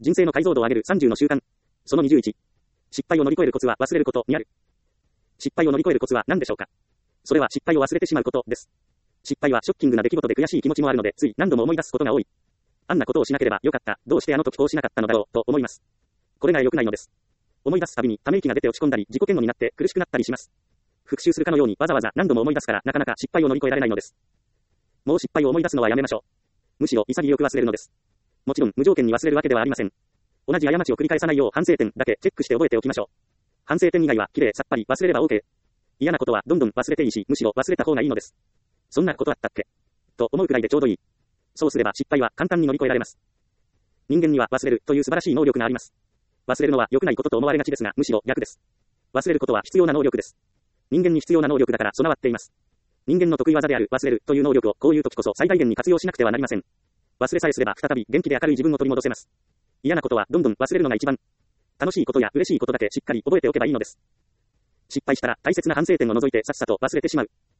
人生の解像度を上げる30の習慣。その21。失敗を乗り越えるコツは忘れることにある。失敗を乗り越えるコツは何でしょうか。それは失敗を忘れてしまうことです。失敗はショッキングな出来事で悔しい気持ちもあるので、つい何度も思い出すことが多い。あんなことをしなければよかった。どうしてあの時こうしなかったのだろう、と思います。これが良くないのです。思い出すたびにため息が出て落ち込んだり、自己嫌悪になって苦しくなったりします。復習するかのようにわざわざ何度も思い出すから、なかなか失敗を乗り越えられないのです。もう失敗を思い出すのはやめましょう。むしろ潔く忘れるのです。もちろん無条件に忘れるわけではありません。同じ過ちを繰り返さないよう反省点だけチェックして覚えておきましょう。反省点以外はきれいさっぱり忘れれば OK。嫌なことはどんどん忘れていいし、むしろ忘れた方がいいのです。そんなことあったっけと思うくらいでちょうどいい。そうすれば失敗は簡単に乗り越えられます。人間には忘れるという素晴らしい能力があります。忘れるのは良くないことと思われがちですが、むしろ逆です。忘れることは必要な能力です。人間に必要な能力だから備わっています。人間の得意技である忘れるという能力をこういう時こそ最大限に活用しなくてはなりません。忘れさえすれば再び元気で明るい自分を取り戻せます。嫌なことはどんどん忘れるのが一番。楽しいことや嬉しいことだけしっかり覚えておけばいいのです。失敗したら大切な反省点を除いてさっさと忘れてしまう。